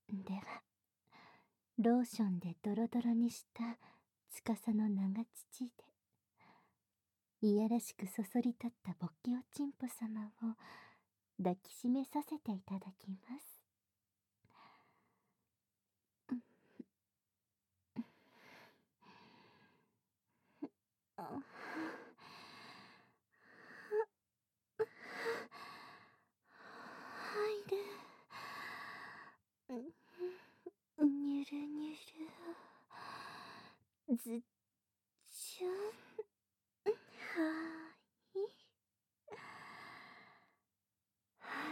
では、ローションでドロドロにした司の長乳で、いやらしくそそり立ったボッキおちんぽ様を抱きしめさせていただきます。あ入る。にゅるにゅる。ずっちゃん。はーい。あ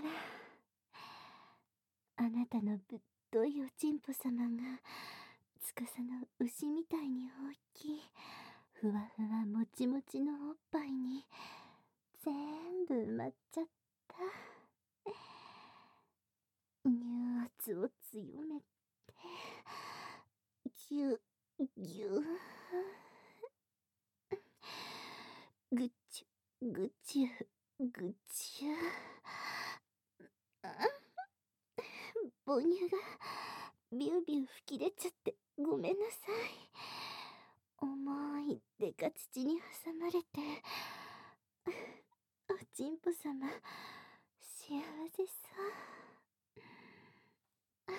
ら、あなたのぶっといおちんぽ様が司の牛みたいに大きいふわふわもちもちのおっぱいに全部埋まっちゃった。乳圧を強めてぎゅぎゅぐちゅぐちゅぐちゅ。母乳がビュービュー吹き出ちゃってごめんなさい。重いデカ乳に挟まれておちんぽ様幸せそう。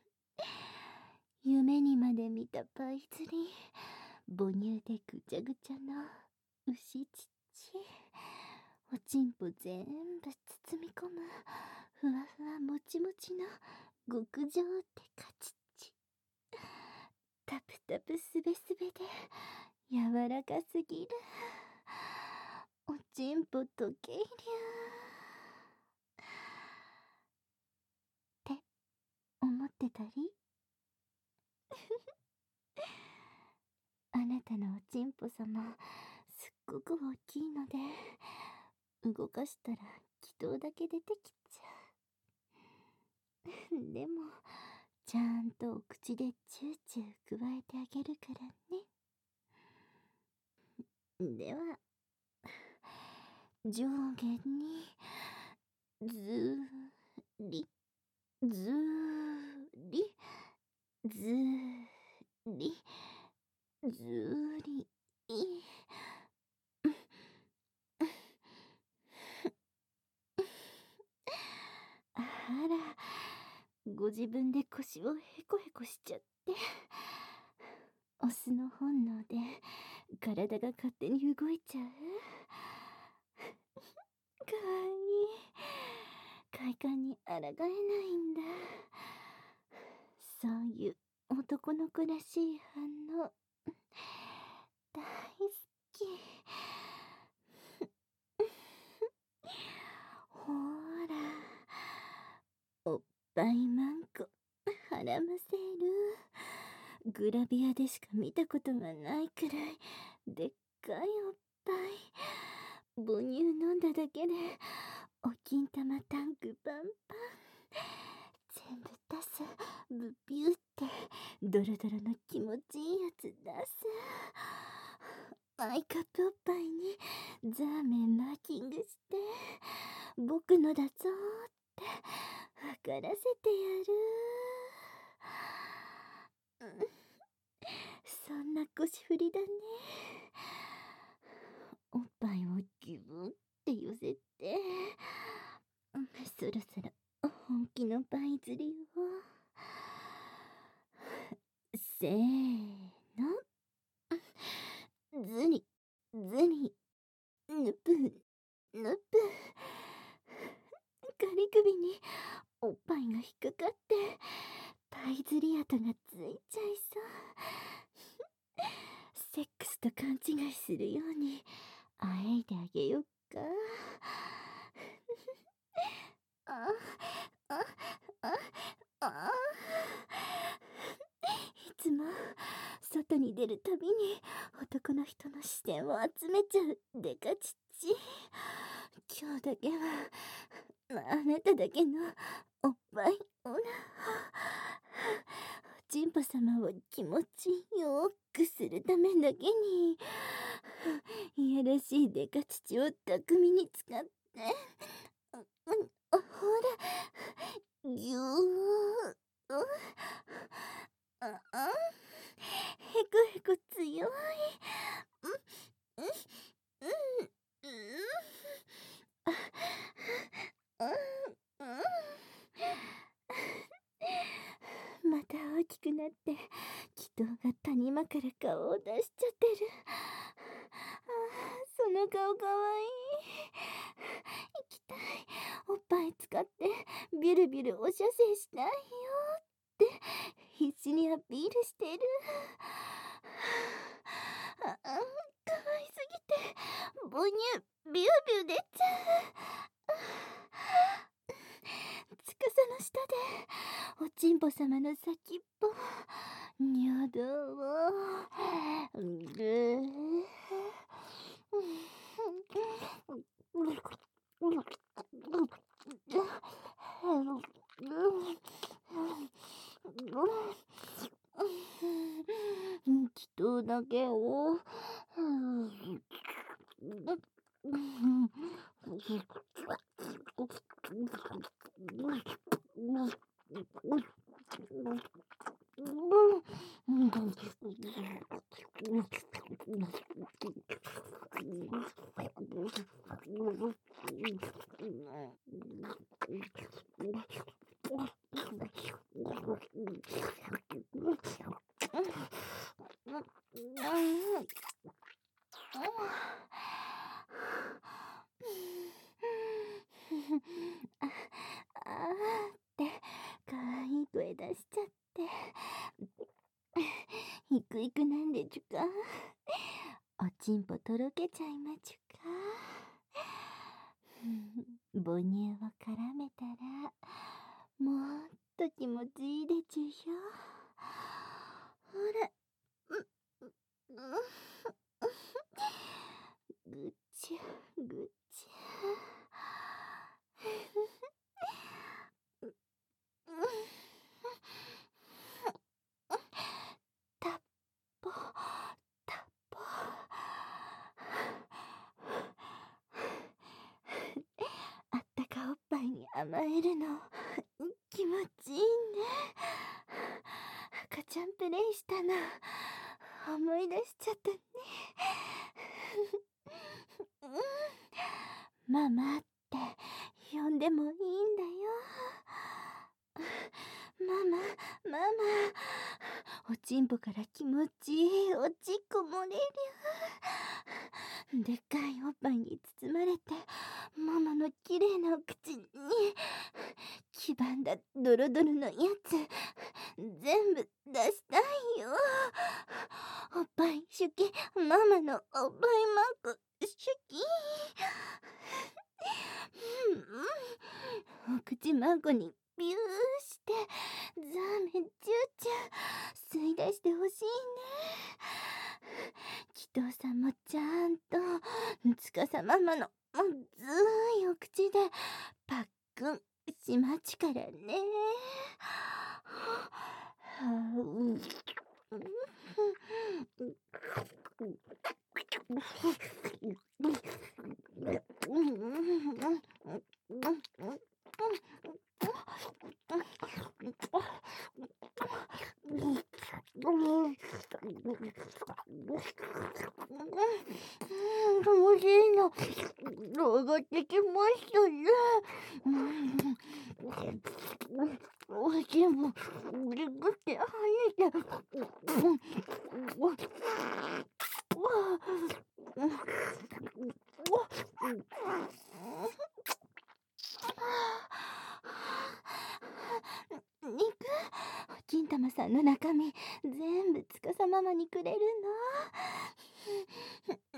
夢にまで見たパイ釣り、母乳でぐちゃぐちゃの牛乳、おちんぽ全部包み込むふわふわもちもちの極上デカ乳、タプタプすべすべで柔らかすぎる。おちんぽ溶けりゅーって思ってたりあなたのおちんぽ様すっごく大きいので動かしたら気筒だけ出てきちゃう。でもちゃんとお口でチューチュー加えてあげるからね。では上下にずーりずーりずーりずーりあら、ご自分で腰をへこへこしちゃって。オスの本能で体が勝手に動いちゃう。かわいい。快感に抗えないんだ。そういう男の子らしい反応大好き。ほーら、おっぱいまんこはらませる。グラビアでしか見たことがないくらいでっかいおっぱい。母乳飲んだだけでお金玉タンクパンパン。全部出す。ブピューってドロドロの気持ちいいやつ出す。マイカップおっぱいにザーメンマーキングして僕のだぞーって分からせてやる。そんな腰振りだね。おっぱいをギューって寄せてそろそろ本気のパイ釣りを。せーの。ずりずりぬぷぬぷ。ガリ首におっぱいが引っかかってパイ釣り跡がついちゃいそう。セックスと勘違いするようにあえいであげよっか。ああああいつも外に出るたびに男の人の視線を集めちゃうデカチッチ。今日だけはあなただけのおっぱいおちんぽ様を気持ちよくするためだけにいやらしいデカ乳を巧みに使ってほらぎゅーうん、へこへこ強い。うん、うん、うん、うん、うん、うん。また大きくなって、祈祷が谷間から顔を出しちゃってる。その顔かわいい。行きたい。おっぱい使ってビュルビュルおしゃせいしたいよって必死にアピールしてる。かわいすぎて母乳ビュービュー出ちゃう。つかさの下でおちんぽ様の先っぽ尿道をぐー祈祷だけをああーってかわいい声出しちゃってひくひくなんでちゅか。おちんぽとろけちゃいまちゅか。母乳を絡めたらもっと気持ちいいでちゅよ。ほら、ぐちゃぐちゃ。タッポタッポ。あったかおっぱいに甘えるの気持ちいいね。赤ちゃんプレイしたの思い出しちゃったね。ママって呼んでもいいんだよ。ママ、ママ。おちんぽから気持ちいいおちっこ漏れる。でっかいおっぱいに包まれて、ママの綺麗なお口に黄ばんだドロドロのやつ全部出したいよ。おっぱいシュキ、ママのおっぱいマークシュキ。お口マークにビューしてザーメンチューチュー吸い出してほしいね。祈祷さんもちゃんとつかさママのずーいお口でパックンしまちからね。楽しいの上がってきましたね。おしもぐりぐってはねて肉金玉さんの中身全部つかさママにくれるの。嬉し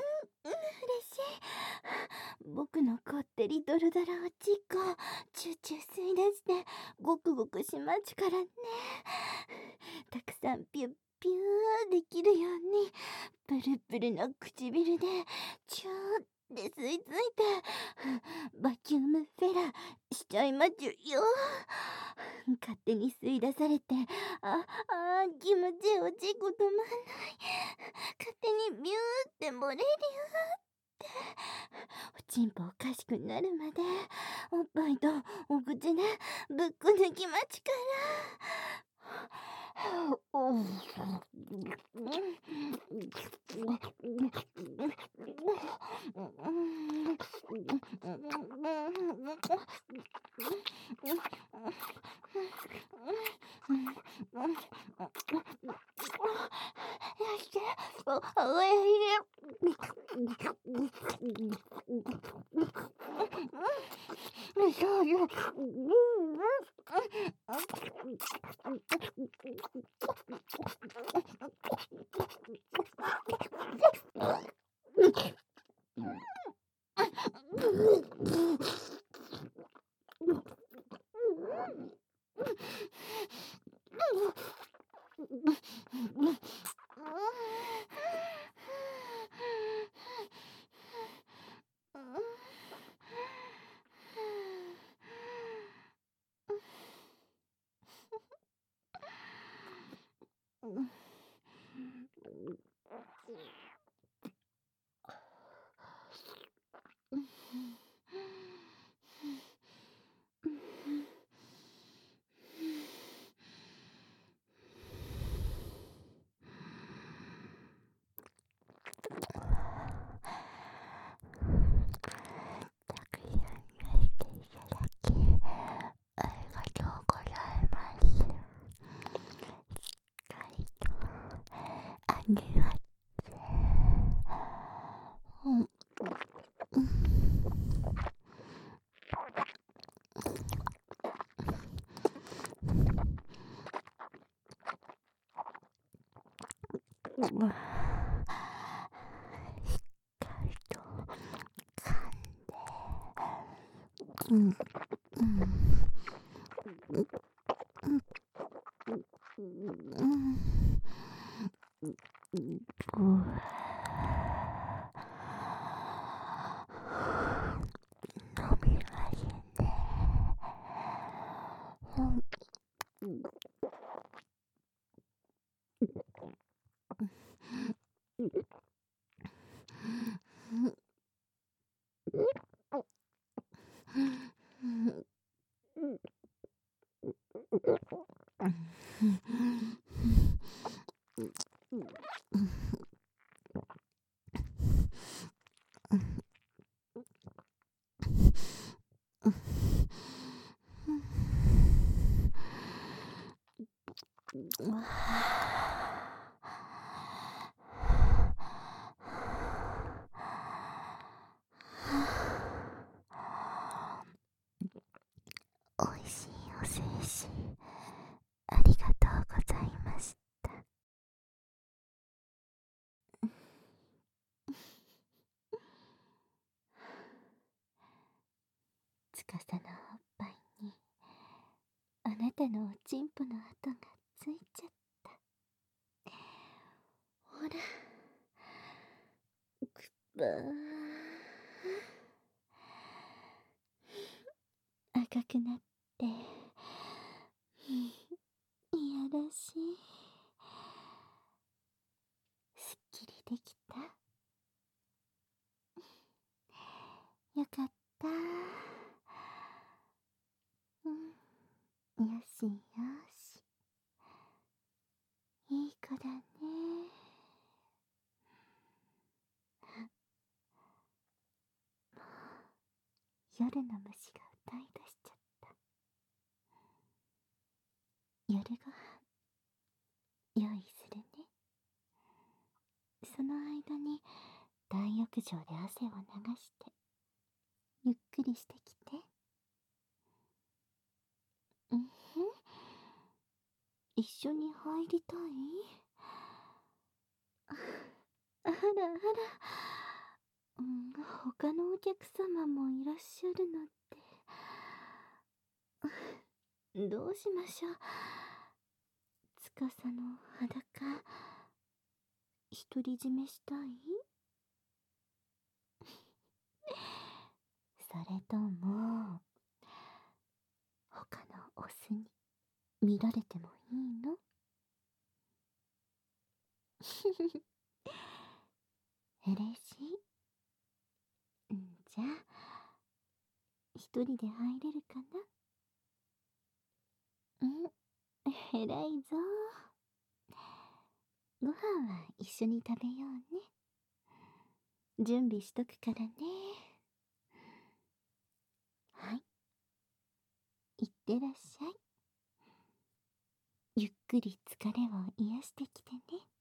い。僕のこってりドロドロおちっこチューチュー吸い出してごくごくしまちからね。たくさんピュッピューできるようにプルプルの唇でチューって吸い付いてバキュームフェラしちゃいまちゅよ。勝手に吸い出されて気持ちいいおちっこ止まんない。勝手にビューって漏れるよっておちんぽおかしくなるまでおっぱいとお口ね、ぶっこ抜き待ちから。おいしいお精子ありがとうございました。つかさのおっぱいにあなたのおちんぽの跡がついちゃった。ほら、くっばー赤くなっていやらしい。すっきりできた。よかった。よしよし、いい子だね。夜の虫が歌い出しちゃった。夜ご飯用意するね。その間に大浴場で汗を流してゆっくりしてきて。一緒に入りたい？あらあら、他のお客様もいらっしゃるのって。どうしましょう。つかさの裸独り占めしたい？それとも他のオスに見られてもいいの？嬉しい。じゃあ一人で入れるかな？偉いぞ。ご飯は一緒に食べようね。準備しとくからね。はい。いってらっしゃい。ゆっくり疲れを癒してきてね。